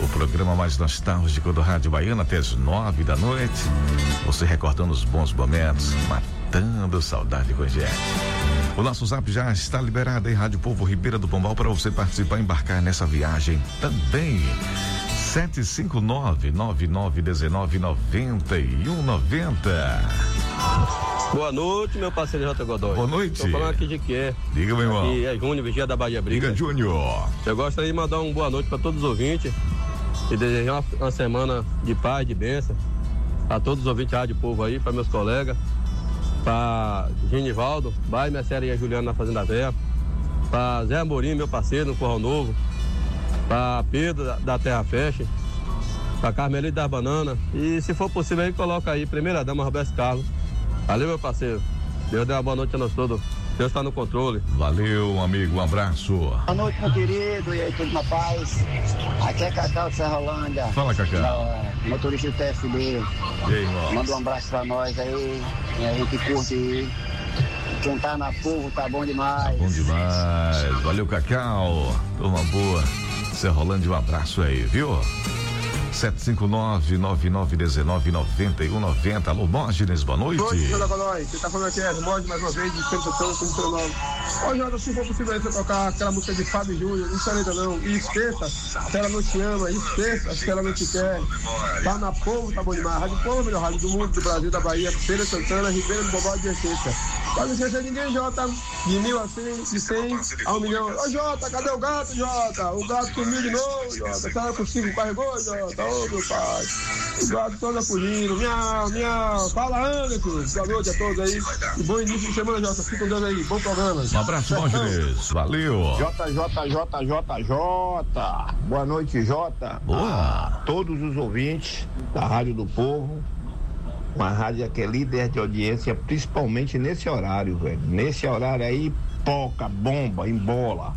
O programa mais nostálgico do Rádio Baiano até as 9 da noite. Você recordando os bons momentos, matando saudade com a gente. O nosso zap já está liberado em Rádio Povo Ribeira do Pombal para você participar e embarcar nessa viagem também. 759-9919-9190. Boa noite, meu parceiro J. Godoy. Boa noite. Tô falando aqui de quê? Diga, meu irmão. Aqui é Júnior, vigia da Bahia Briga. Diga, Júnior. Eu gostaria de mandar uma boa noite para todos os ouvintes e desejar uma semana de paz, de bênção a todos os ouvintes da Rádio Povo aí, para meus colegas, para Genivaldo, Bai, minha série e Juliana na Fazenda Velha, para Zé Amorim, meu parceiro no Corral Novo, para Pedro da Terra Fecha, para Carmelita das Bananas e, se for possível, aí coloca aí primeira dama Roberto Carlos. Valeu, meu parceiro. Deus dê uma boa noite a nós todos. Deus está no controle. Valeu, amigo. Um abraço. Boa noite, meu querido. E aí, tudo na paz? Aqui é Cacau de Serra Holândia. Fala, Cacau. Motorista do TFB. E aí, irmão? Manda um abraço pra nós aí. E a gente curte aí. Quem tá na Povo tá bom demais. Tá bom demais. Valeu, Cacau. Turma boa. Serra Holândia, um abraço aí, viu? 759-9919-9190. Alô, Mógenes, boa noite. Boa noite, Jota Godoy. Você tá falando aqui, é Mógenes, mais uma vez, de Espírito Santo, como seu nome. Ô, Jota, se for possível aí você tocar aquela música de Fábio Júnior, não sei ainda não. E esqueça, se ela não te ama, esqueça, se ela não te quer. Tá na Povo, tá bom demais. Rádio Povo, melhor rádio do mundo, do Brasil, da Bahia, Feira Santana, Ribeira do Bobal de Essência. Pode esquecer ninguém, Jota, de 1.000 a 100, de 100 a 1 milhão. Ô, Jota, cadê o gato, Jota? O gato sumiu de novo, Jota. Será que o Chico carregou, Jota? Ô, meu pai. O gato toda fugindo. Miau, miau. Fala, Anderson. Boa noite a todos aí. E bom início de semana, Jota. Fica com Deus aí. Bom programa. Um abraço, Mógenes. Valeu. JJJJ. Boa noite, Jota. Boa. A todos os ouvintes da Rádio do Povo. Uma rádio que é líder de audiência, principalmente nesse horário, velho. Nesse horário aí, poca, bomba, embola.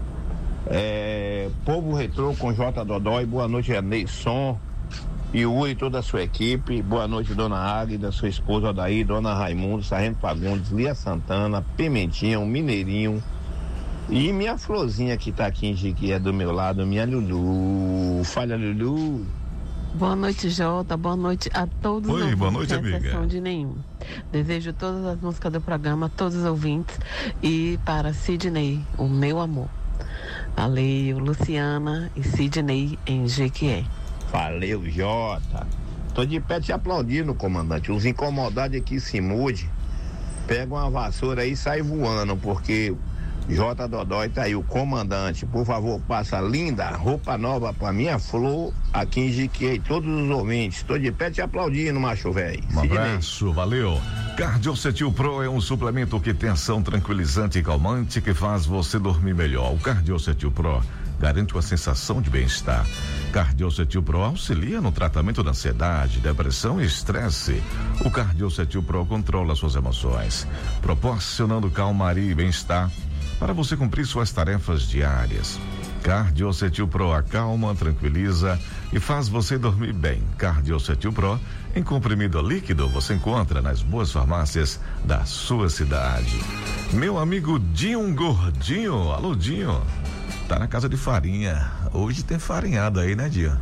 Povo Retrô com J. Dodói. Boa noite, Neisson e Uri e toda a sua equipe. Boa noite, dona Águida, sua esposa Odaí, dona Raimundo, Sargento Fagundes, Lia Santana, Pimentinho, Mineirinho e minha florzinha que tá aqui em Jiquié do meu lado, minha Lulu. Fala, Lulu. Boa noite, Jota. Boa noite a todos os ouvintes. Boa noite, sem amiga. exceção de nenhum. Desejo todas as músicas do programa, todos os ouvintes e para Sidney, o meu amor. Valeu, Luciana e Sidney em Jequié. Valeu, Jota. Tô de pé te aplaudindo, comandante. Os incomodados aqui se mude. Pega uma vassoura aí e sai voando, porque J. Dodói tá aí, o comandante. Por favor, passa linda roupa nova pra minha flor aqui em Jiquié. Todos os ouvintes. Tô de pé te aplaudindo, macho velho. Um abraço, valeu. Cardiocetil Pro é um suplemento que tem ação tranquilizante e calmante que faz você dormir melhor. O Cardiocetil Pro garante uma sensação de bem-estar. Cardiocetil Pro auxilia no tratamento da ansiedade, depressão e estresse. O Cardiocetil Pro controla suas emoções, proporcionando calmaria e bem-estar para você cumprir suas tarefas diárias. Cardiocetil Pro acalma, tranquiliza e faz você dormir bem. Cardiocetil Pro em comprimido líquido você encontra nas boas farmácias da sua cidade. Meu amigo Dinho Gordinho, alô Dinho, tá na casa de farinha. Hoje tem farinhado aí, né, Dinho?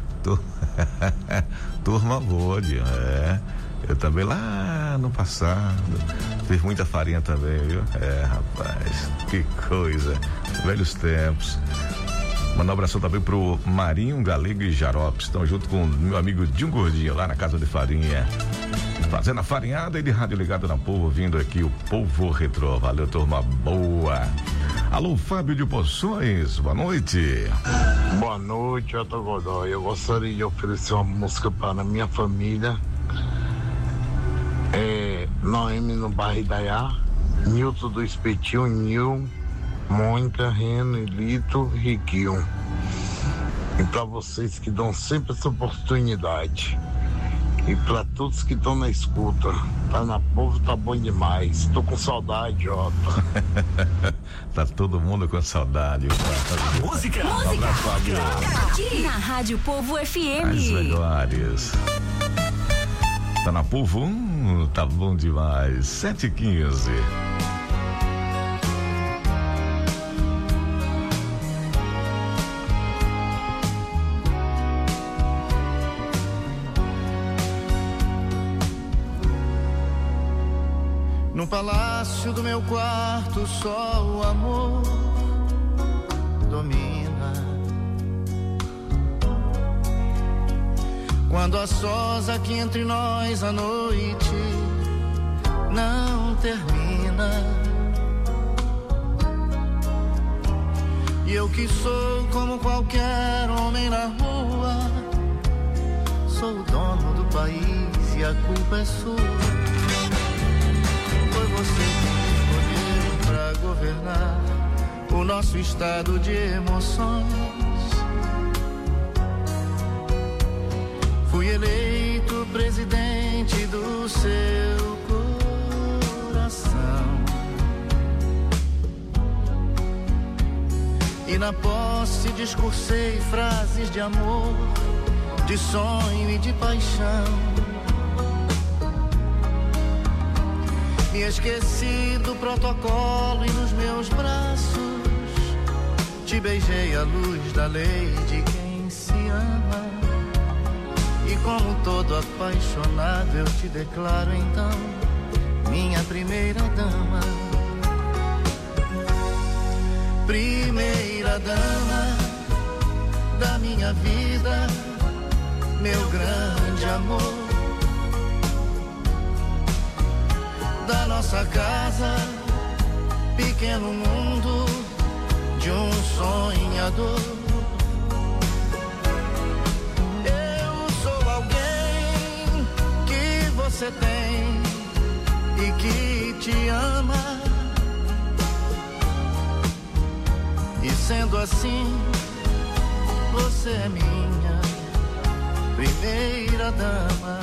Turma boa, Dinho. Eu também lá no passado fiz muita farinha também, viu? Rapaz, que coisa. Velhos tempos. Manda um abração também pro Marinho, Galego e Jaropes. Estão junto com o meu amigo Dinho Gordinho lá na casa de farinha. Fazendo a farinhada e de rádio ligado na Povo, vindo aqui o Povo Retrô. Valeu, turma boa. Alô, Fábio de Poções, boa noite. Boa noite, J. Godoy. Eu gostaria de oferecer uma música para minha família. Noemi no bairro Idaiá, Nilton do Espetinho, Nil, Mônica, Reno, Lito, Riquinho. E para vocês que dão sempre essa oportunidade. E para todos que estão na escuta, tá na Povo, tá bom demais. Tô com saudade, Jota. Tá todo mundo com saudade. Música aqui na Rádio Povo FM. As melhores. Tá na Povo, tá bom demais. 7h15. No palácio do meu quarto só o amor domina. Quando a sós aqui entre nós a noite não termina. E eu que sou como qualquer homem na rua, sou o dono do país e a culpa é sua. Foi você que escolheu pra governar o nosso estado de emoções. Fui eleito presidente do seu coração. E na posse discursei frases de amor, de sonho e de paixão. Me esqueci do protocolo e nos meus braços te beijei à luz da lei de quem se ama. E como todo apaixonado eu te declaro então minha primeira dama. Primeira dama da minha vida, meu grande amor. Da nossa casa, pequeno mundo de um sonhador. Eu sou alguém que você tem e que te ama. E sendo assim, você é minha primeira dama.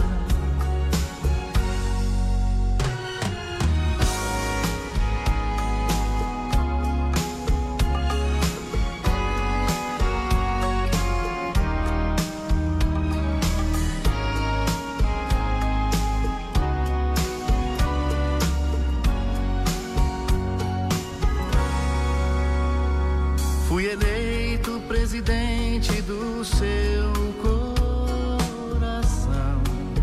Fui eleito presidente do seu coração.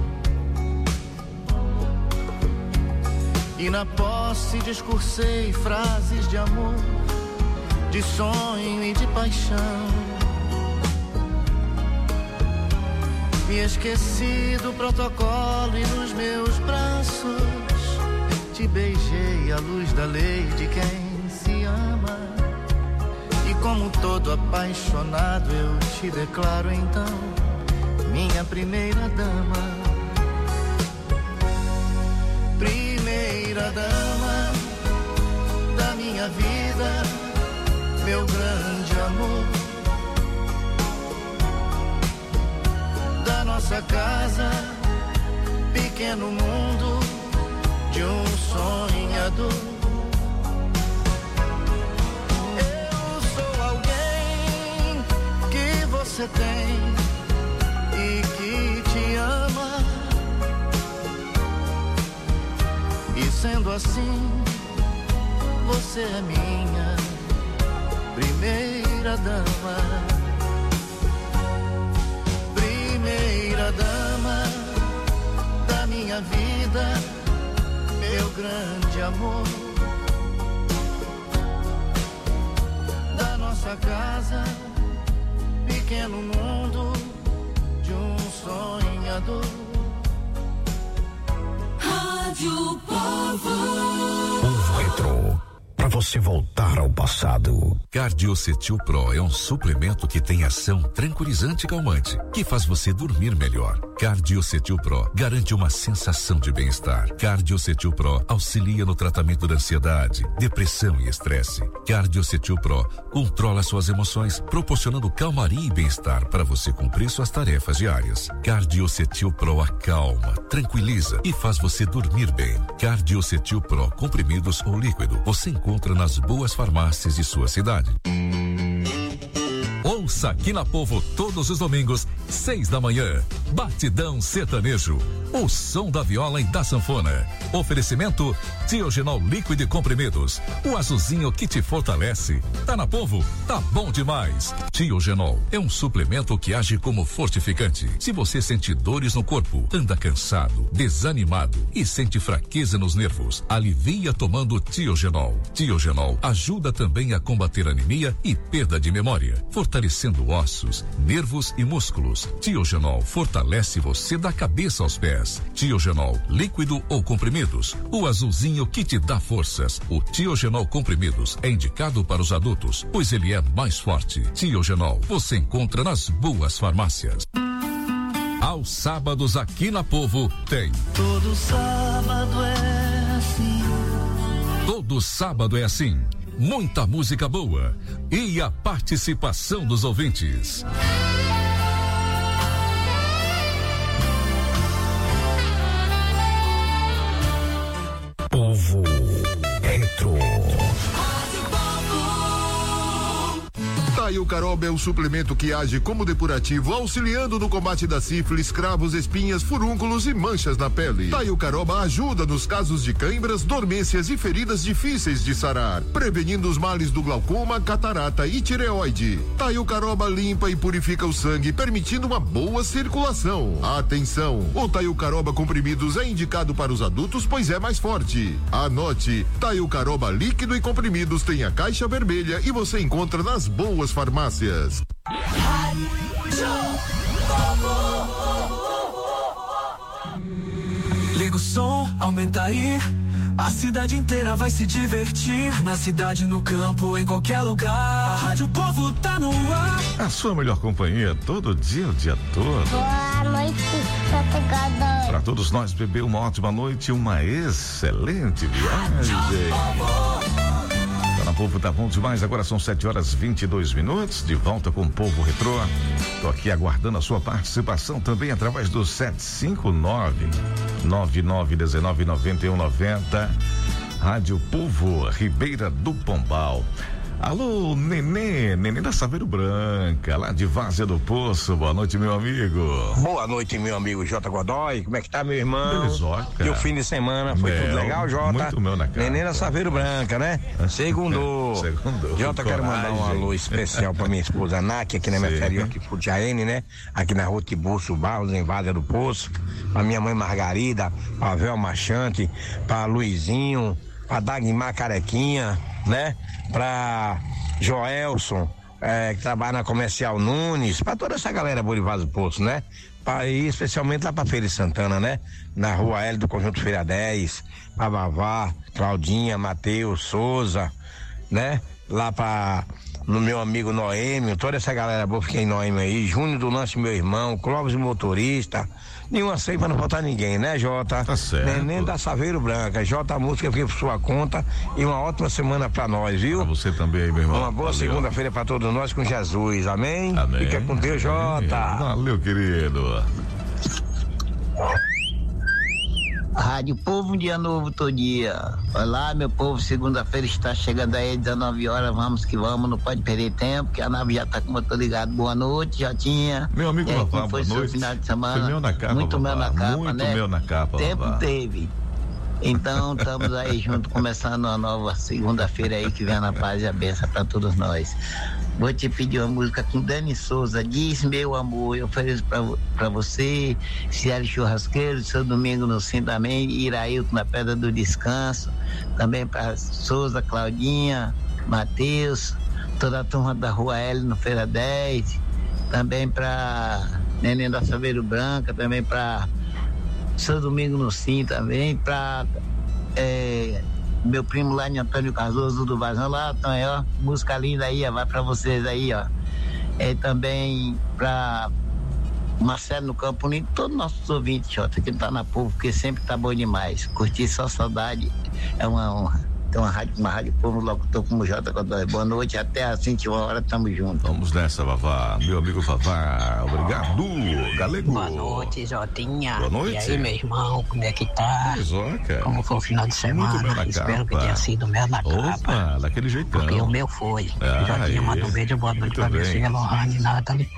E na posse discursei frases de amor, de sonho e de paixão. Me esqueci do protocolo e nos meus braços te beijei à luz da lei de quem se ama. Como todo apaixonado eu te declaro então minha primeira dama. Primeira dama da minha vida, meu grande amor. Da nossa casa, pequeno mundo de um sonhador. Você tem e que te ama. E sendo assim, você é minha primeira dama. Primeira dama da minha vida, meu grande amor. Da nossa casa, pequeno mundo de um sonhador. Rádio Povo. Um retrô para você voltar ao passado. Cardiocetil Pro é um suplemento que tem ação tranquilizante e calmante, que faz você dormir melhor. Cardiocetil Pro garante uma sensação de bem-estar. Cardiocetil Pro auxilia no tratamento da ansiedade, depressão e estresse. Cardiocetil Pro controla suas emoções, proporcionando calmaria e bem-estar para você cumprir suas tarefas diárias. Cardiocetil Pro acalma, tranquiliza e faz você dormir bem. Cardiocetil Pro comprimidos ou líquido você encontra nas boas farmácias de sua cidade. Ouça aqui na Povo todos os domingos, 6 da manhã. Batidão Sertanejo, o som da viola e da sanfona. Oferecimento Tiogenol líquido e comprimidos, o azulzinho que te fortalece. Tá na Povo? Tá bom demais. Tiogenol é um suplemento que age como fortificante. Se você sente dores no corpo, anda cansado, desanimado e sente fraqueza nos nervos, alivia tomando Tiogenol. Tiogenol ajuda também a combater anemia e perda de memória, fortalecendo ossos, nervos e músculos. Tiogenol fortalece você da cabeça aos pés. Tiogenol líquido ou comprimidos, o azulzinho que te dá forças. O Tiogenol comprimidos é indicado para os adultos, pois ele é mais forte. Tiogenol você encontra nas boas farmácias. Aos sábados aqui na Povo tem. Todo sábado é assim. Todo sábado é assim. Muita música boa e a participação dos ouvintes. Povo Retro. Taiucaroba é o suplemento que age como depurativo, auxiliando no combate da sífilis, cravos, espinhas, furúnculos e manchas na pele. Taiucaroba ajuda nos casos de cãibras, dormências e feridas difíceis de sarar, prevenindo os males do glaucoma, catarata e tireoide. Taiucaroba limpa e purifica o sangue, permitindo uma boa circulação. Atenção, o Taiucaroba comprimidos é indicado para os adultos, pois é mais forte. Anote, Taiucaroba líquido e comprimidos tem a caixa vermelha e você encontra nas boas farmácias. Liga o som, aumenta aí. A cidade inteira vai se divertir. Na cidade, no campo, em qualquer lugar. A Rádio Povo tá no ar. A sua melhor companhia todo dia, o dia todo. Boa noite, Categador. Para todos nós, bebê, uma ótima noite, uma excelente viagem. Tá na Povo, tá bom demais. Agora são 7h22. De volta com o Povo Retrô. Tô aqui aguardando a sua participação também através do 759-9919-9190. Rádio Povo, Ribeira do Pombal. Alô, Nenê da Saveiro Branca, lá de Várzea do Poço. Boa noite, meu amigo. Boa noite, meu amigo J. Godoy. Como é que tá, meu irmão? Belezoca. E o fim de semana foi tudo legal, Jota? Muito meu na cara. Nenê da Saveiro Branca, né? Segundou. Jota, quero mandar um alô especial pra minha esposa Náquia, aqui na minha férias, aqui por Jaene, né? Aqui na rua Tiburcio Barros, em Várzea do Poço. Pra minha mãe Margarida, pra Vel Machante, pra Luizinho, pra Dagmar Carequinha, né? Pra Joelson, que trabalha na Comercial Nunes, pra toda essa galera boa de Várzea do Poço, né? E especialmente lá pra Feira de Santana, né? Na Rua L do Conjunto Feira 10, pra Vavá, Claudinha, Matheus, Souza, né? Lá no meu amigo Noêmio, toda essa galera boa fica em Noêmio aí, Júnior do Lanche, meu irmão, Clóvis motorista, nenhuma sei pra não faltar ninguém, né, Jota? Tá certo. Neném da Saveiro Branca, Jota, a música fica por sua conta e uma ótima semana pra nós, viu? Pra você também aí, meu irmão. Uma boa segunda-feira pra todos nós com Jesus, amém? Amém. Fica com Deus, Jota. Valeu, querido. Rádio Povo, um dia novo todo dia. Olá, meu povo, segunda-feira está chegando aí, 19 horas, vamos que vamos, não pode perder tempo, que a nave já está com o motor ligado. Boa noite, Jotinha. Meu amigo Vavá, foi boa seu noite. final de semana? Foi meu na capa, muito Vavá. meu na capa, muito né? meu na capa, Tempo Vavá. teve. Então, estamos aí junto, começando uma nova segunda-feira aí, que vem na paz e a benção para todos nós. Vou te pedir uma música com Dani Souza, Diz Meu Amor, eu ofereço pra você, Ciara Churrasqueiro, seu Domingo no Sim também, Irailton na Pedra do Descanso, também pra Souza, Claudinha, Matheus, toda a turma da Rua L no Feira 10, também pra Neném da Saveiro Branca, também pra seu Domingo no Sim também, pra meu primo lá em Antônio Cardoso do Vazão lá, então ó, música linda aí, ó, vai pra vocês aí, ó. Também pra Marcelo no Campo Limpo, todos os nossos ouvintes, Jota, que tá na Povo, porque sempre tá bom demais. Curtir só saudade é uma honra. Tem uma rádio Povo, locutor como J. Godoy. Boa noite, até às 21h, tamo junto. Vamos nessa, Vavá. Meu amigo Vavá, obrigado, Galego. Boa noite, Jotinha. Boa noite. E aí, meu irmão, como é que tá? Bezoca. Como foi o final de semana? Muito bem na Espero capa. que tenha sido mel na capa. Opa, daquele jeitão. Porque o meu foi. Ah, Jotinha, manda um beijo, boa noite pra bem. você, Lohane, Nathalie.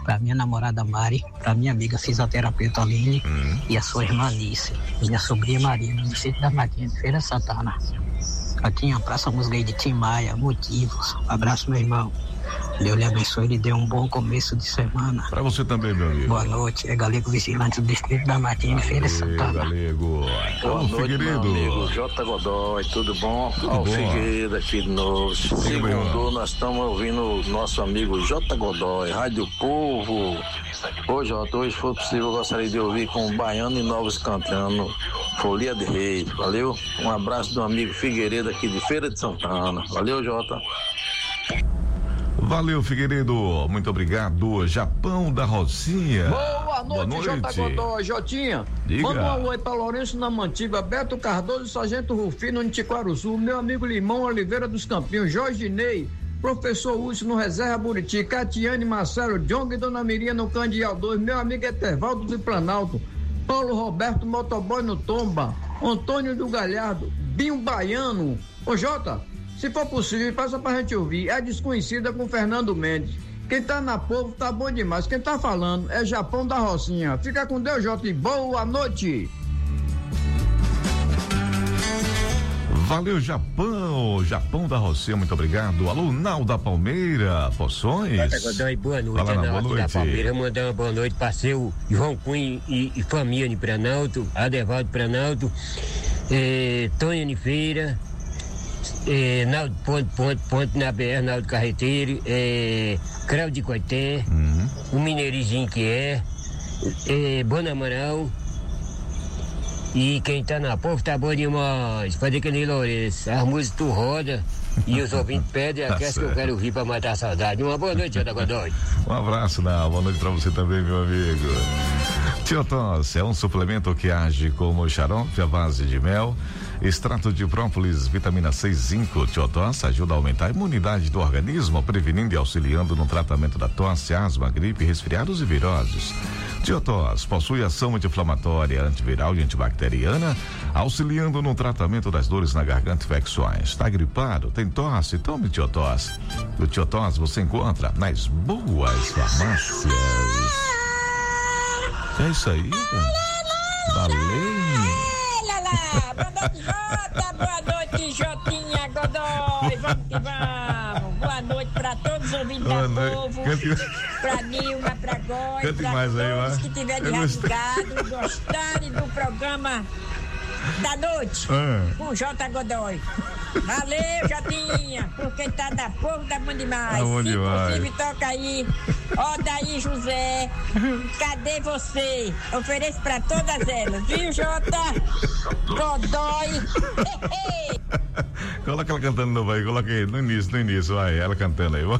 pra minha namorada Mari, pra minha amiga fisioterapeuta Aline e a sua irmã Alice, minha sobrinha Maria, no distrito da Matinha, de Feira Santana. Aqui em Praça Musguei de Tim Maia, Motivos. Abraço, meu irmão. Deus lhe abençoe e dê um bom começo de semana. Pra você também, meu amigo. Boa noite, é Galego Vigilante do Distrito da Martins, Feira Santana. Galego. Boa noite, Figueiredo. meu amigo J. Godoy, tudo bom? Ó, o Figueiredo aqui de novo. Segundo, nós estamos ouvindo o nosso amigo J. Godoy, Rádio Povo. Ô, Jota, hoje, se for possível, eu gostaria de ouvir com o Baiano e Novos cantando Folia de Reis. Valeu? Um abraço do amigo Figueiredo aqui de Feira de Santana. Valeu, Jota. Valeu, Figueiredo. Muito obrigado. Japão da Rocinha. Boa noite, J. Godoy, Jotinha. Diga. Manda um alô aí pra Lourenço na Mantiga, Beto Cardoso e Sargento Rufino, no Tiquaruçu, meu amigo Limão Oliveira dos Campinhos, Jorge Ney, Professor Úcio no Reserva Buriti, Catiane, Marcelo, Jong e Dona Mirinha no Candial 2, meu amigo Etervaldo do Planalto, Paulo Roberto Motoboy no Tomba, Antônio do Galhardo, Binho Baiano. Ô Jota, se for possível, passa pra gente ouvir. É Desconhecida com Fernando Mendes. Quem tá na Povo tá bom demais. Quem tá falando é Japão da Rocinha. Fica com Deus, Jota, e boa noite. Valeu, Japão da Rocinha, muito obrigado. Alô, Nau da Palmeira, Poções. Godoy, boa noite. Fala, boa noite. Da Palmeira, mandar uma boa noite para seu João Cunha e família de Planalto, Adevaldo Planalto, Tônia Nifeira, Naldo Ponte na BR, Naldo Carreteiro, Crau de Coité, o Mineirizinho que Bona Amaral. E quem tá na Povo tá bom demais. Fazer que nem Lourenço. As músicas tu roda e os ouvintes pedem aquelas que eu quero ouvir pra matar a saudade. Uma boa noite, J. Godoy. Um abraço, boa noite pra você também, meu amigo. Tiotos é um suplemento que age como xarope à base de mel, extrato de própolis, vitamina C e zinco. Tiotos ajuda a aumentar a imunidade do organismo, prevenindo e auxiliando no tratamento da tosse, asma, gripe, resfriados e viroses. Tiotos possui ação anti-inflamatória, antiviral e antibacteriana, auxiliando no tratamento das dores na garganta e infecções. Está gripado? Tem tosse? Tome Tiotos. O Tiotos você encontra nas boas farmácias. É isso aí, valeu. Boa noite, Jota. Boa noite, Jotinha Godoy. Vamos que vamos. Boa noite pra todos os ouvintes da Povo. Pra Nilma, pra Góis, pra todos que tiverem rasgado e gostarem do programa da noite com J. Godoy. Valeu, Jotinha, porque tá da Povo, tá bom demais. Tá bom demais. Se possível, toca aí. Ó, daí, José, cadê você? Ofereço pra todas elas, viu, J. Godoy? Coloca ela cantando novo aí, coloca aí, no início, vai, ela cantando aí, vamos.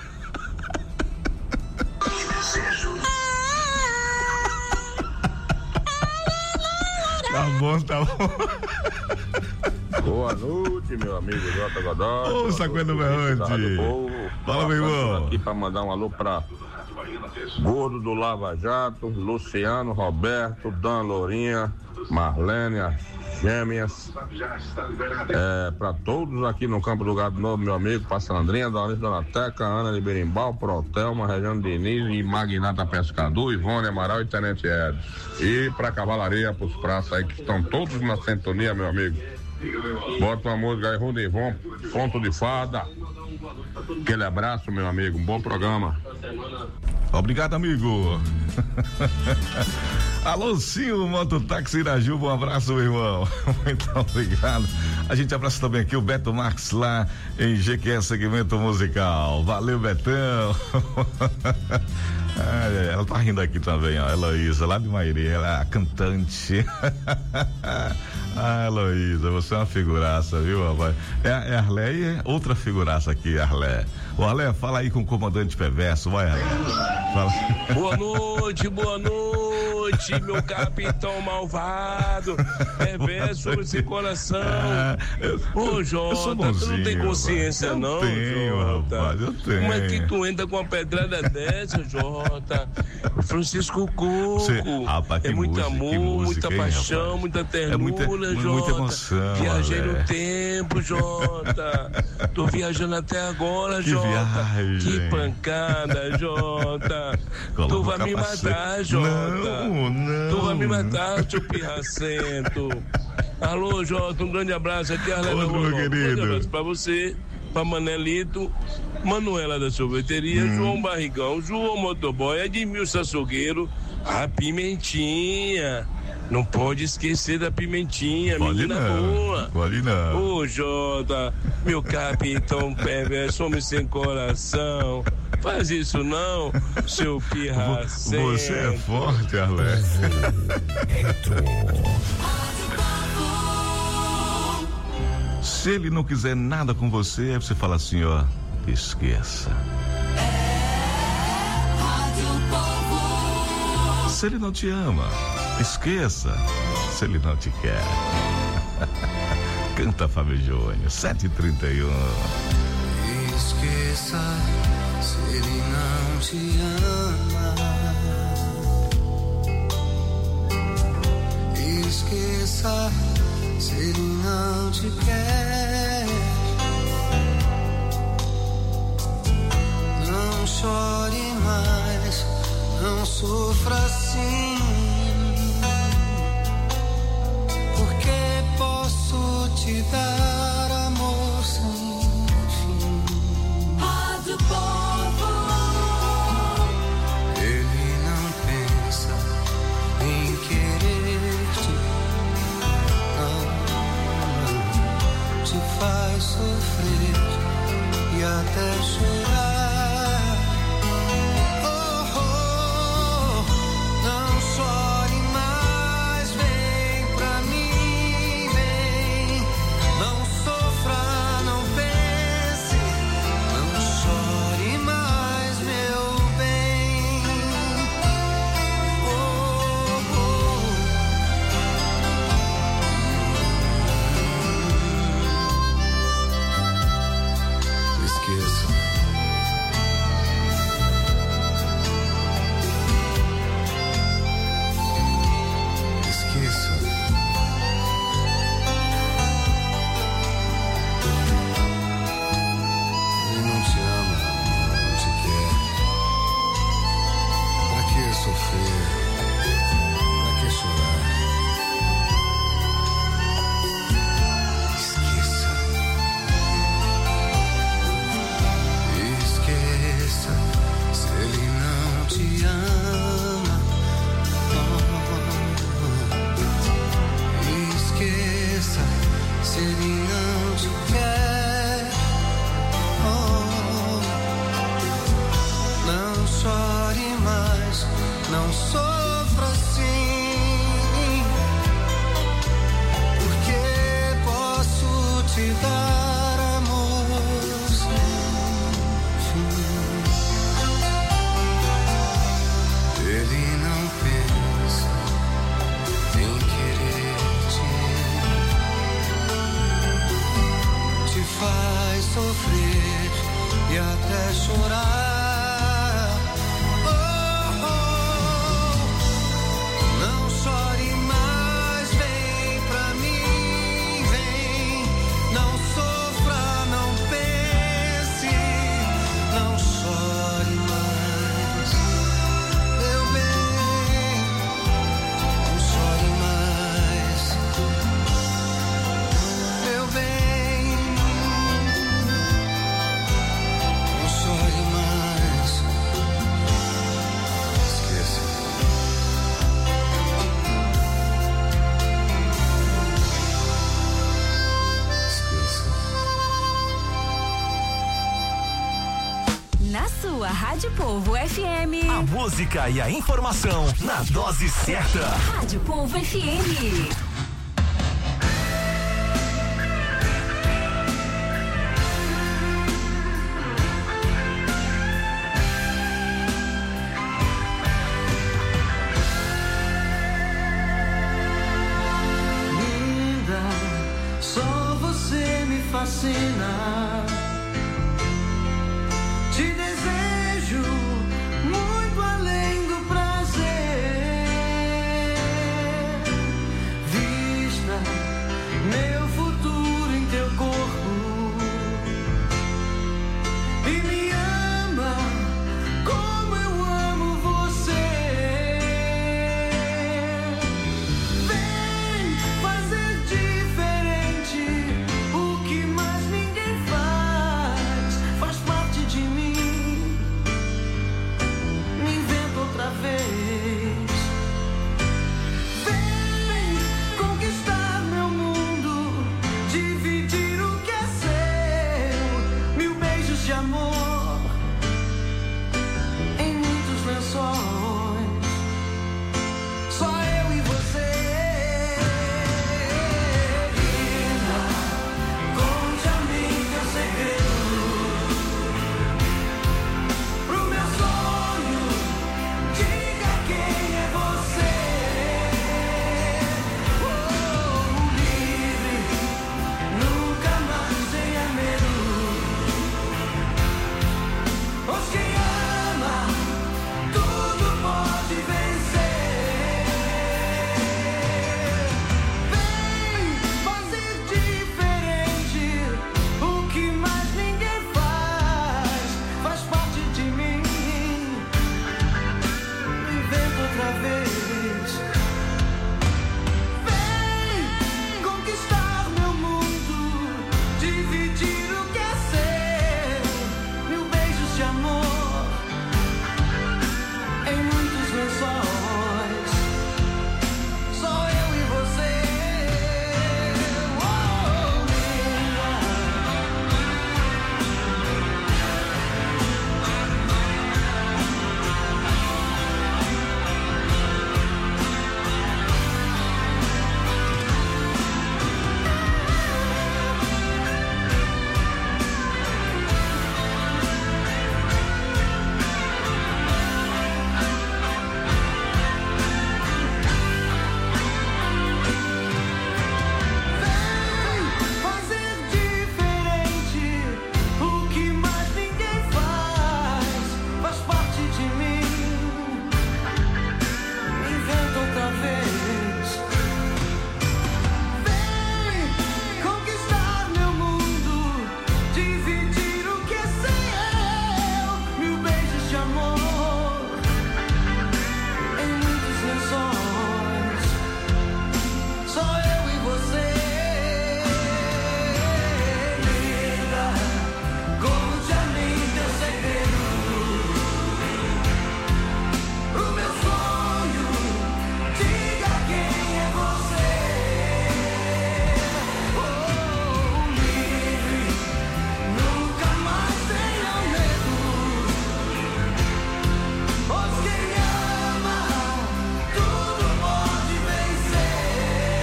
Tá bom. Boa noite, meu amigo J. Godoy. Ô, Sacuendo Berrante. Fala, meu irmão. Aqui pra mandar um alô pra Gordo do Lava Jato, Luciano, Roberto, Dan Lourinha, Marlene, as Gêmeas. Pra todos aqui no Campo do Gado Novo, meu amigo, pra Sandrinha, Dona Teca, Ana de Berimbau, Protelma, Região de Diniz e Magnata Pescador, Ivone Amaral e Tenente Edson. E pra Cavalaria, pros praças aí que estão todos na sintonia, meu amigo. Bota uma música aí, Rudivon, Ponto de Fada. Aquele abraço, meu amigo, um bom programa. Obrigado, amigo. Alô, Sil, Mototáxi Irajuba, um abraço, meu irmão. Muito obrigado. A gente abraça também aqui o Beto Marques lá em GQS Segmento Musical. Valeu, Betão. Ela tá rindo aqui também, ó. Heloísa, lá de Mairi, ela é a cantante. Heloísa, você é uma figuraça, viu, rapaz? É Arlé, outra figuraça aqui, Arlé. O Arlé, fala aí com o comandante perverso, vai, Arlé. Fala. Boa noite, noite, meu capitão malvado. Reverso esse coração. Ô, Jota, tu não tem consciência, não, Jota? Rapaz, eu tenho. Como é que tu entra com uma pedrada dessa, Jota? Francisco Coco. Rapaz, é muito amor, muita paixão, rapaz? muita ternura, Jota. Muita emoção. Viajei no tempo, Jota. Tô viajando até agora, Que Jota. viagem. Que pancada, Jota. Tu vai me matar, Jota. Não. Tu vai me matar, seu pirracento. Alô, Jota, um grande abraço. Aqui é a Arlene Rodolfo. Um grande abraço pra você, pra Manelito, Manuela da sorveteria, João Barrigão, João Motoboy, Edmilson Açougueiro, a Pimentinha. Não pode esquecer da Pimentinha, menina boa. Pode não. Ô, Jota, meu capitão perverso, homem sem coração. Faz isso não, seu pirracento. Você é forte, Arlé. Se ele não quiser nada com você, aí você fala assim, ó, esqueça. Se ele não te ama, esqueça. Se ele não te quer. Canta Fábio Júnior, 7h31. Esqueça se ele não te ama. Esqueça se ele não te quer. Não chore mais, não sofra assim. Porque posso te dar amor sem fim. Rádio Povo. Ele não pensa em querer-te, não te faz sofrer e até chorar. Não chore mais, vem pra mim, vem. Não sofra, não pense, não chore mais, meu bem. Esqueça. Esqueça. Ele não te ama, não te quer. Pra que sofrer? Pra que chorar? Esqueça. Esqueça se ele não te ama. Esqueça se ele não te quer. Não chore mais, não sofra assim. Porque posso te dar amor sem fim. Ele não pensa em querer-te, te faz sofrer e até chorar. Não chore mais, vem pra mim, vem. Não sofra, não pense, não chore mais, meu bem. Não chore mais, meu bem. Não chore mais. Esqueça. Esqueça. Na sua Rádio Povo FM. A música e a informação na dose certa. Rádio Povo FM. fascina. Te desejo muito além do prazer. Vista meu futuro em teu corpo e me ama como eu amo você. Vem fazer diferente o que mais ninguém faz parte de mim. Me invento outra vez. Vem conquistar meu mundo, dividir o que é seu, 1000 beijos de amor em muitos lençóis, só eu e você. Linda, conte a mim teu segredo, pro meu sonho, diga quem é você. Oh, livre, nunca mais tenha medo, pois quem ama tudo pode vencer. Vem fazer diferente o que mais ninguém faz parte de mim. Me invento outra vez. Vem conquistar meu mundo, dividir o que é seu, 1000 beijos de amor em muitos lençóis, só eu e você. Oh, linda. Vem fazer diferente o que mais ninguém faz parte de mim. Me invento outra vez. Vem conquistar meu mundo, dividir o que é seu, 1000 beijos de amor em muitos lençóis, só eu e você. Linda, conte a mim teu segredo, pro meu sonho, diga quem é você. Oh, livre, nunca mais tenha medo, pois quem ama tudo pode vencer.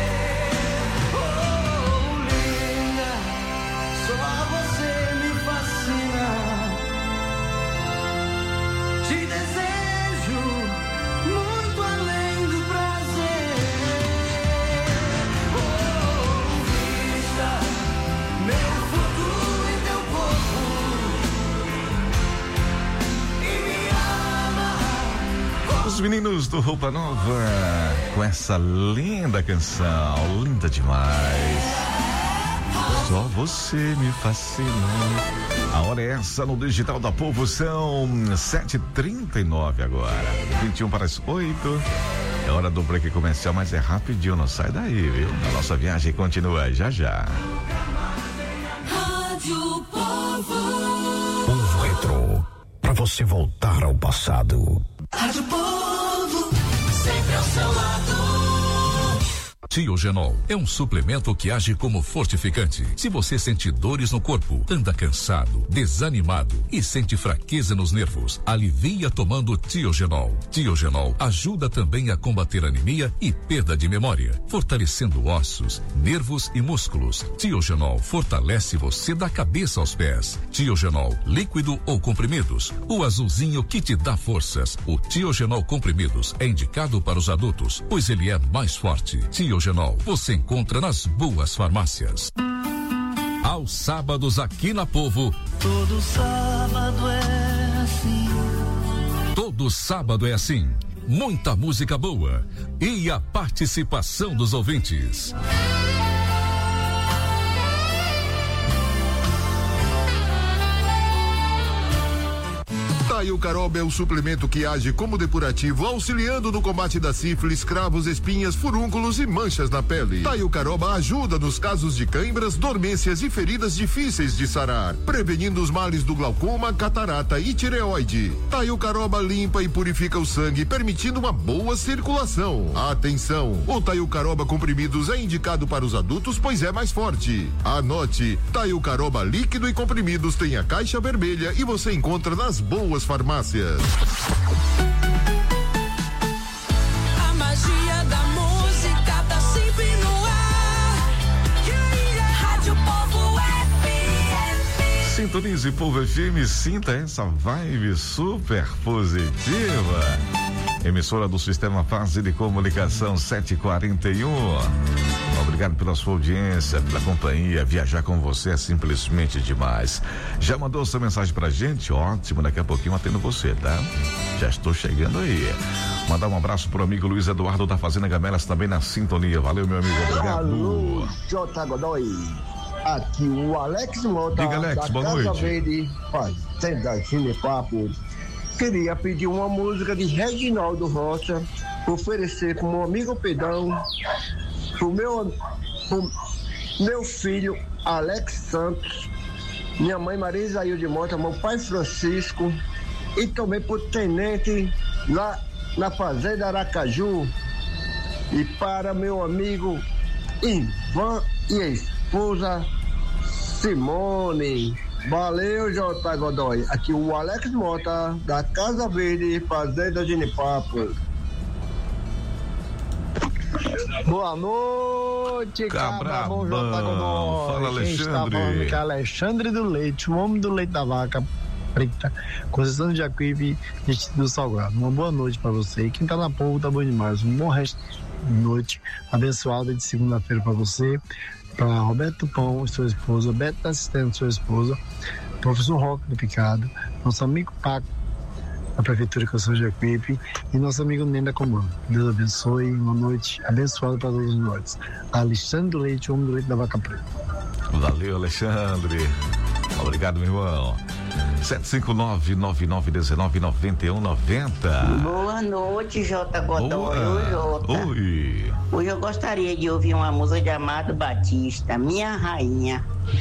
Oh, linda, só você me fascina. Te desejo muito além do prazer. Oh, vista meu futuro em teu corpo e me ama. Os meninos do Roupa Nova com essa linda canção, linda demais. Só você me fascina. A hora é essa no Digital da Povo, são 7h39 agora. 21 para as 8. É hora do break comercial, mas é rapidinho, não sai daí, viu? A nossa viagem continua já já. Rádio Povo. Povo Retro, pra você voltar ao passado. Rádio Povo, sempre ao seu lado. Tiogenol é um suplemento que age como fortificante. Se você sente dores no corpo, anda cansado, desanimado e sente fraqueza nos nervos, alivia tomando Tiogenol. Tiogenol ajuda também a combater anemia e perda de memória, fortalecendo ossos, nervos e músculos. Tiogenol fortalece você da cabeça aos pés. Tiogenol líquido ou comprimidos, o azulzinho que te dá forças. O Tiogenol comprimidos é indicado para os adultos, pois ele é mais forte. Tiogenol você encontra nas boas farmácias. Aos sábados aqui na Povo. Todo sábado é assim. Todo sábado é assim. Muita música boa e a participação dos ouvintes. Taio Caroba é o suplemento que age como depurativo, auxiliando no combate da sífilis, cravos, espinhas, furúnculos e manchas na pele. Taio Caroba ajuda nos casos de cãibras, dormências e feridas difíceis de sarar, prevenindo os males do glaucoma, catarata e tireoide. Taio Caroba limpa e purifica o sangue, permitindo uma boa circulação. Atenção, o Taio Caroba comprimidos é indicado para os adultos, pois é mais forte. Anote, Taio Caroba líquido e comprimidos tem a caixa vermelha e você encontra nas boas farmácias. A magia da música tá sempre no ar. Rádio Povo FM. Sintonize Povo FM, sinta essa vibe super positiva. Emissora do Sistema Fase de Comunicação 741. Obrigado pela sua audiência, pela companhia. Viajar com você é simplesmente demais. Já mandou sua mensagem pra gente? Ótimo, daqui a pouquinho eu atendo você, tá? Já estou chegando aí. Mandar um abraço pro amigo Luiz Eduardo da Fazenda Gamelas, também na sintonia. Valeu, meu amigo, obrigado. Alô, J. Godoy. Aqui o Alex Mota. Diga, Alex, da boa Casa noite. Verde, Fazenda Cinepapo. Queria pedir uma música de Reginaldo Rocha, oferecer pro meu amigo Pedão, pro meu filho Alex Santos, minha mãe Maria Isaíde Mota, meu pai Francisco e também pro tenente lá na Fazenda Aracaju e para meu amigo Ivan e a esposa Simone. Valeu, J. Godoy. Aqui o Alex Mota, da Casa Verde, Fazenda Ginipapo. Boa noite, Cabrabão. J. Godoy. Fala, Alexandre. Quem está falando que é Alexandre do Leite, o homem do leite da vaca preta, Conceição de Jacuípe, Distrito do Salgado. Uma boa noite para você. E quem tá na Povo tá bom demais. Um bom resto de noite abençoada de segunda-feira para você. Para Roberto Pão, sua esposa, Beto Assistente, sua esposa, professor Roque do Picado, nosso amigo Paco, da Prefeitura de Conceição de Jacuípe, e nosso amigo Nenda Comando. Deus abençoe, uma noite abençoada para todos nós. Alexandre do Leite, o homem do leite da vaca preta. Valeu, Alexandre. Obrigado, meu irmão. 759-9919-9190. Boa noite, J. Godoy. Oi, Jota. Oi. Hoje eu gostaria de ouvir uma música de Amado Batista, Minha Rainha.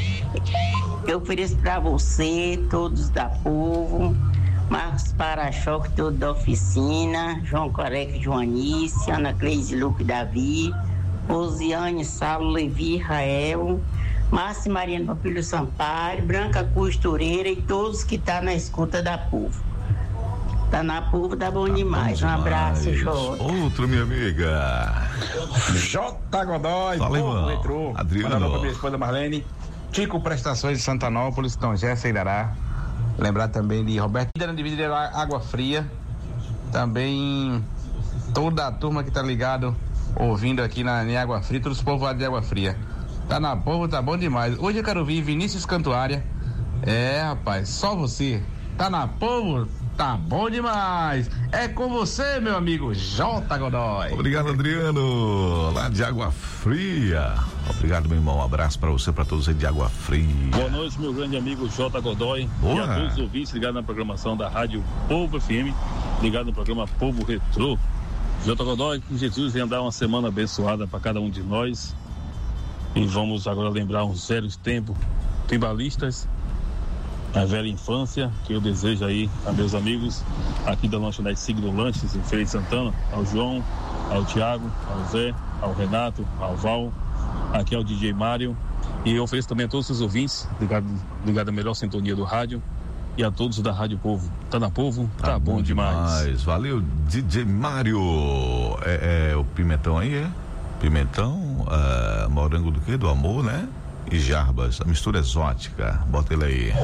Eu ofereço pra você, todos da Povo, Marcos Para-Choque, todo da oficina, João Coreca, Joanice, Ana Cleise, Luque, Davi, Rosiane, Saulo, Levi, Rael, Márcia Mariano Papilho Sampaio, Branca Costureira e todos que tá na escuta da Povo. Tá na Povo, tá bom demais. Um abraço, Jota. Outro, minha amiga. J. Godoy, Fala, Povo irmão. Retrô. Adriano. Mandando pra minha esposa Marlene, Tico Prestações de Santanópolis, Tom Gerson Irará. Lembrar também de Roberto de Água Fria. Também toda a turma que tá ligado, ouvindo aqui em Água Fria, todos os povoados de Água Fria. Tá na Povo, tá bom demais. Hoje eu quero ouvir Vinícius Cantuária. É, rapaz, só você. Tá na Povo, tá bom demais. É com você, meu amigo J. Godoy. Obrigado, Adriano, lá de Água Fria. Obrigado, meu irmão. Um abraço pra você, pra todos aí de Água Fria. Boa noite, meu grande amigo J. Godoy. Boa. E a todos os ouvintes ligados na programação da Rádio Povo FM, ligado no programa Povo Retrô. J. Godoy, que Jesus venha dar uma semana abençoada para cada um de nós. E vamos agora lembrar uns velhos tempos tribalistas, a velha infância, que eu desejo aí a meus amigos aqui da Lanchonete Signo Lanches, em Feira de Santana, ao João, ao Tiago, ao Zé, ao Renato, ao Val, aqui ao DJ Mário. E eu ofereço também a todos os ouvintes, ligado à melhor sintonia do rádio, e a todos da Rádio Povo. Tá na Povo? Tá bom demais. Valeu, DJ Mário. É o Pimentão aí, é? Pimentão, morango do quê? Do amor, né? E jarbas, a mistura exótica. Bota ele aí.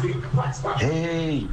Ei,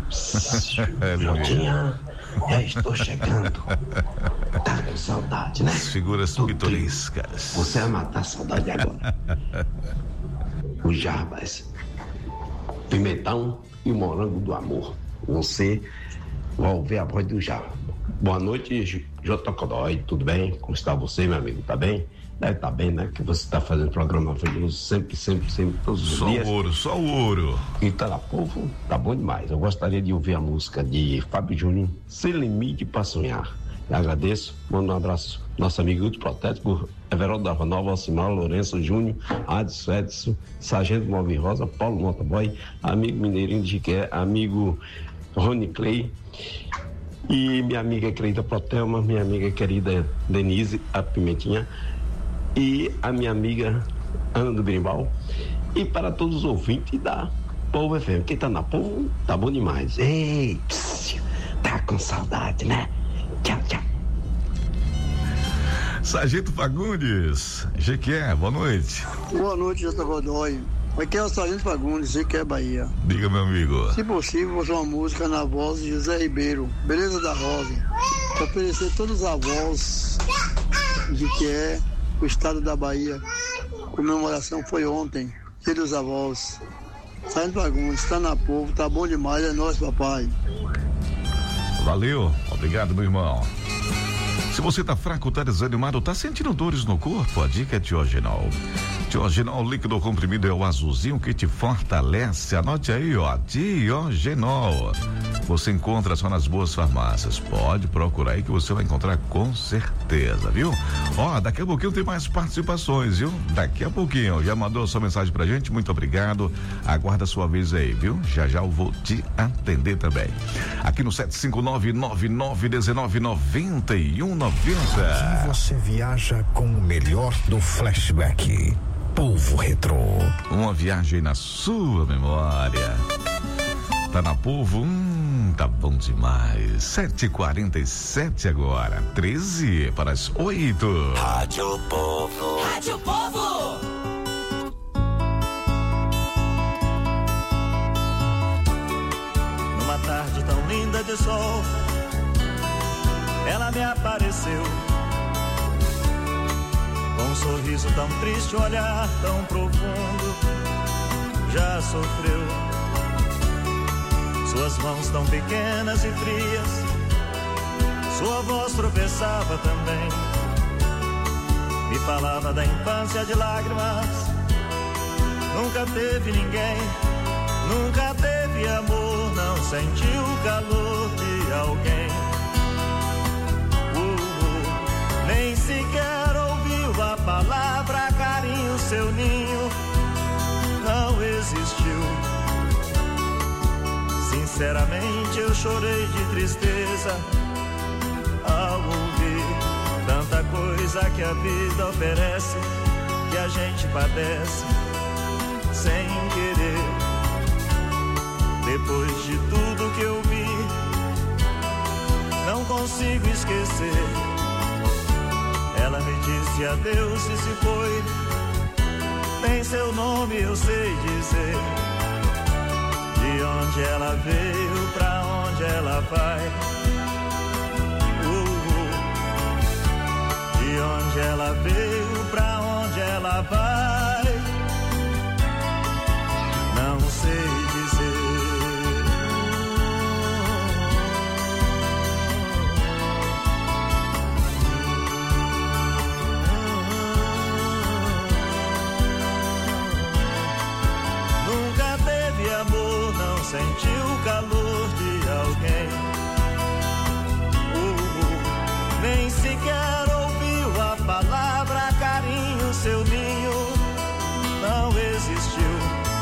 Jotinha, já estou chegando. Tá com saudade, né? As figuras pitorescas. Você vai matar a saudade agora. o Jarbas. Pimentão e o morango do amor. Você vai ouvir a voz do Jarbas. Boa noite, J. Godoy, tudo bem? Como está você, meu amigo? Tá bem? Deve estar bem, né? Que você está fazendo programa maravilhoso sempre, todos os dias. Só o ouro. E tá lá, povo, tá bom demais. Eu gostaria de ouvir a música de Fábio Júnior, Sem Limite para Sonhar. Eu agradeço, mando um abraço. Nosso amigo do Protético, Everaldo da Nova, Alcimar, Lourenço Júnior, Adson, Edson, Sargento Malvin Rosa, Paulo Motoboy, amigo Mineirinho de Jiqué, amigo Rony Clay. E minha amiga querida Protelma, minha amiga querida Denise, a Pimentinha, e a minha amiga Ana do Berimbau, e para todos os ouvintes da Povo FM. Quem tá na Povo, tá bom demais. Ei, tá com saudade, né? Tchau, tchau. Sargento Fagundes, Jequié, boa noite. Boa noite, J. Godoy. Aqui é o Sargento Fagundes, Jequié, Bahia. Diga, meu amigo. Se possível, vou fazer uma música na voz de José Ribeiro, Beleza da Rosa, para oferecer todos os avós de Jequié, o estado da Bahia. A comemoração foi ontem, dia dos avós. Sargento Fagundes, tá na Povo, tá bom demais, é nóis, papai. Valeu, obrigado, meu irmão. Se você tá fraco, tá desanimado, tá sentindo dores no corpo, a dica é Diogenol. Diogenol líquido comprimido é o azulzinho que te fortalece. Anote aí, ó, Diogenol. Você encontra só nas boas farmácias. Pode procurar aí que você vai encontrar com certeza, viu? Ó, daqui a pouquinho tem mais participações, viu? Daqui a pouquinho. Já mandou sua mensagem pra gente? Muito obrigado. Aguarda a sua vez aí, viu? Já eu vou te atender também. Aqui no 759-9919-9190. Aqui você viaja com o melhor do flashback. Povo Retrô. Uma viagem na sua memória. Tá na Povo? Tá bom demais. 7h47 agora. 13 para as 8. Rádio Povo. Rádio Povo. Numa tarde tão linda de sol, ela me apareceu. Com um sorriso tão triste, um olhar tão profundo. Já sofreu. Suas mãos tão pequenas e frias, sua voz tropeçava também. Me falava da infância de lágrimas. Nunca teve ninguém, nunca teve amor, não sentiu o calor de alguém. Nem sequer ouviu a palavra carinho, seu ninho não existiu. Sinceramente eu chorei de tristeza ao ouvir tanta coisa que a vida oferece, que a gente padece sem querer. Depois de tudo que eu vi, não consigo esquecer. Ela me disse adeus e se foi. Nem seu nome eu sei dizer. De onde ela veio, pra onde ela vai. De onde ela veio, pra onde ela vai. Não sei dizer. Nunca teve amor, não sentiu o calor de alguém. Nem sequer ouviu a palavra carinho, seu ninho não existiu.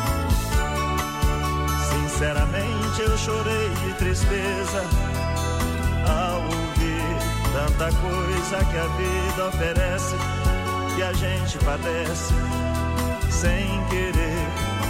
Sinceramente eu chorei de tristeza ao ouvir tanta coisa que a vida oferece, que a gente padece sem querer.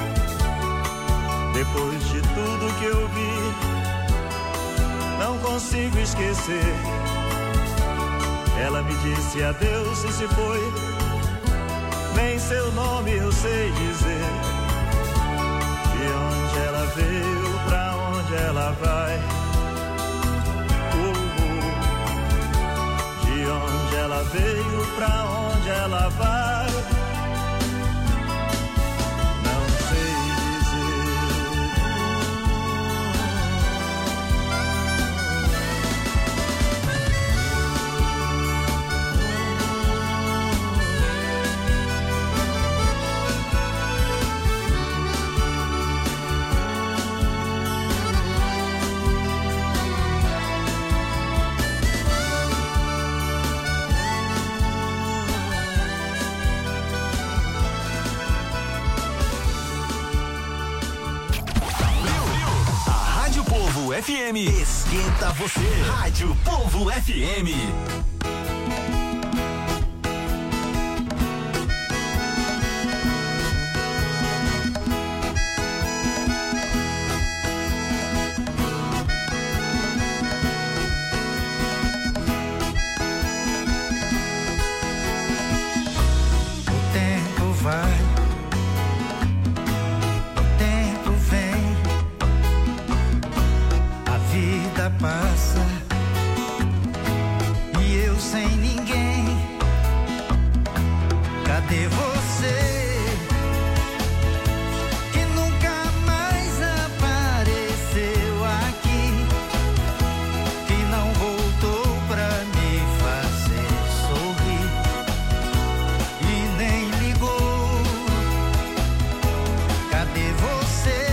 Depois de tudo que eu vi, não consigo esquecer. Ela me disse adeus e se foi. Nem seu nome eu sei dizer. De onde ela veio, pra onde ela vai. De onde ela veio, pra onde ela vai. Não FM. Esquenta você. Rádio Povo FM. Passa e eu sem ninguém. Cadê você que nunca mais apareceu aqui, que não voltou pra me fazer sorrir e nem ligou? Cadê você?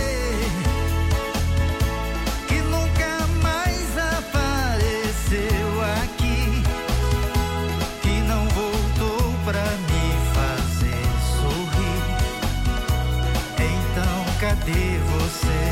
Cadê você?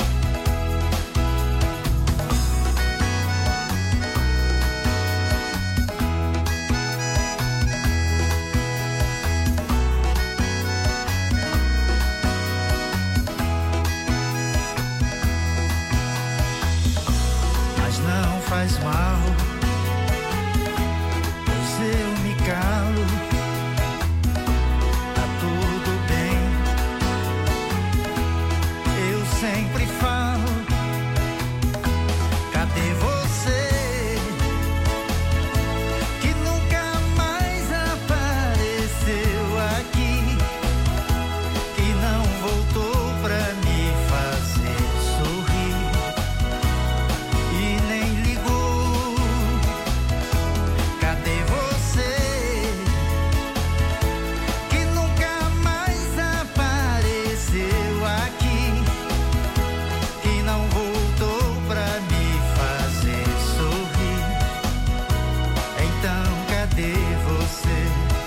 Mas não faz mal, pois eu me calo. Tá tudo bem. Sempre falo, cadê você que nunca mais apareceu aqui, que não voltou pra me fazer sorrir e nem ligou? Cadê você que nunca mais apareceu aqui, não voltou pra me fazer sorrir? Então cadê você?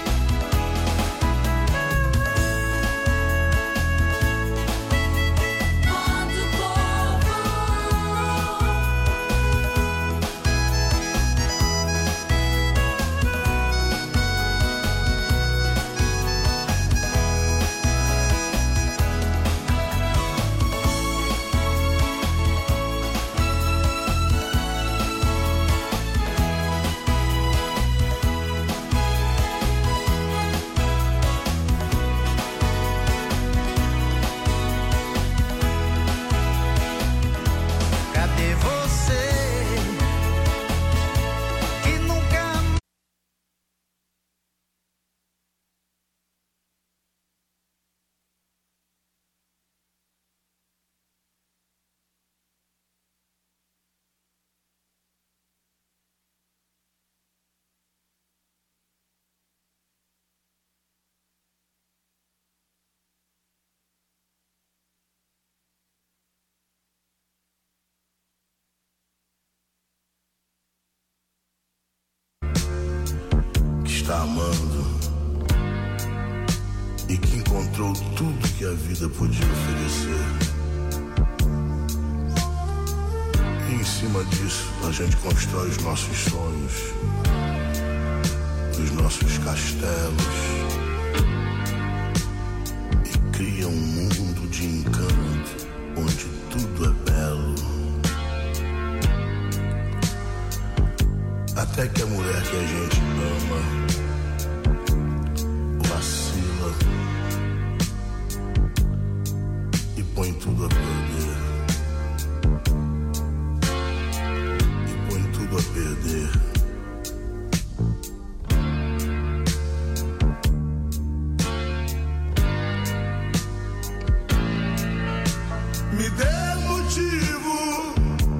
Está amando e que encontrou tudo que a vida podia oferecer. E em cima disso a gente constrói os nossos sonhos, os nossos castelos e cria um mundo de encanto onde tudo é belo. Até que a mulher que a gente ama vacila e põe tudo a perder. E põe tudo a perder. Me dê motivo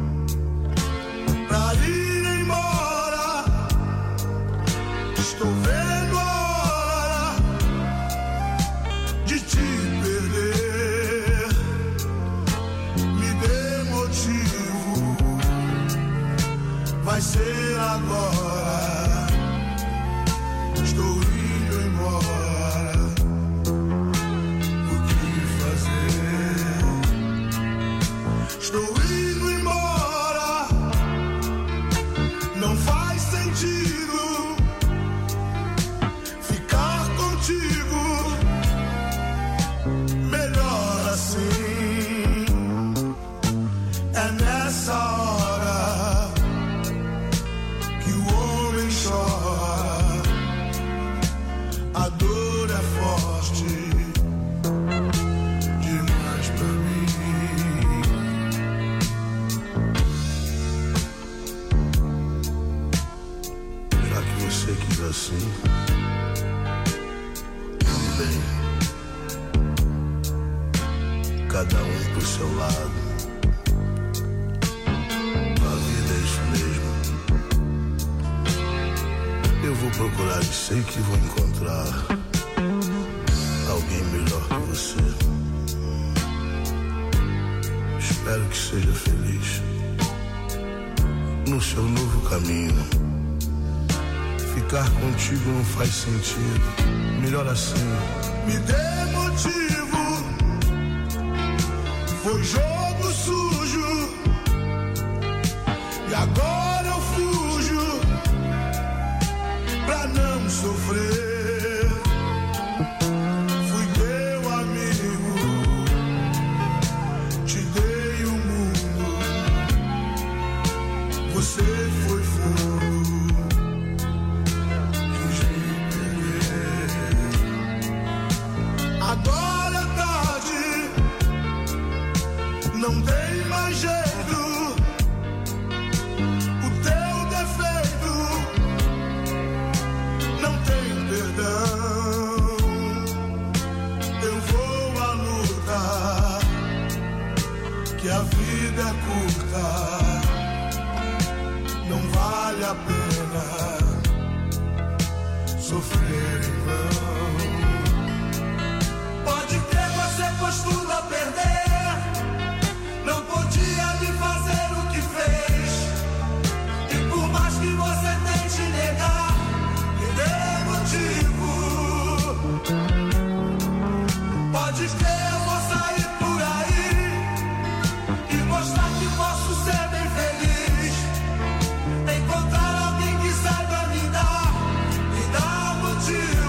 pra ir embora. Estou vendo a hora de te perder. Me dê motivo, vai ser agora. Estou indo embora. O que fazer? Estou indo embora. Já que você quis assim, tudo bem. Cada um pro seu lado. A vida é isso mesmo. Eu vou procurar e sei que vou encontrar alguém melhor que você. Espero que seja feliz no seu novo caminho. Ficar contigo não faz sentido. Melhor assim. Me dê motivo. Foi jogo sujo. E agora eu fujo pra não sofrer. Fui teu amigo. Te dei o mundo. Você foi fogo. Agora é tarde, não tem mais jeito. O teu defeito não tem perdão. Eu vou à luta, que a vida é curta. Não vale a pena sofrer em vão. Pôs tudo a perder, não podia me fazer o que fez. E por mais que você tente negar, me dê motivo. Pode crer, eu vou sair por aí e mostrar que posso ser bem feliz. Encontrar alguém que saiba me dar motivo.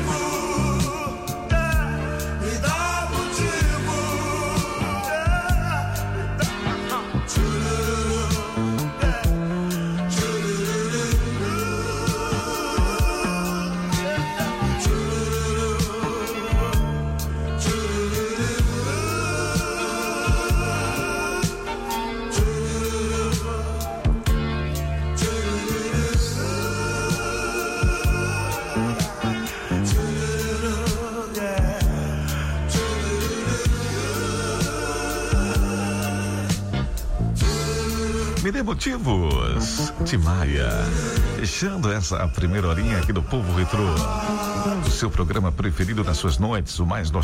Me dê motivos. Timaya. Fechando essa primeira horinha aqui do Povo Retrô. O seu programa preferido nas suas noites, o mais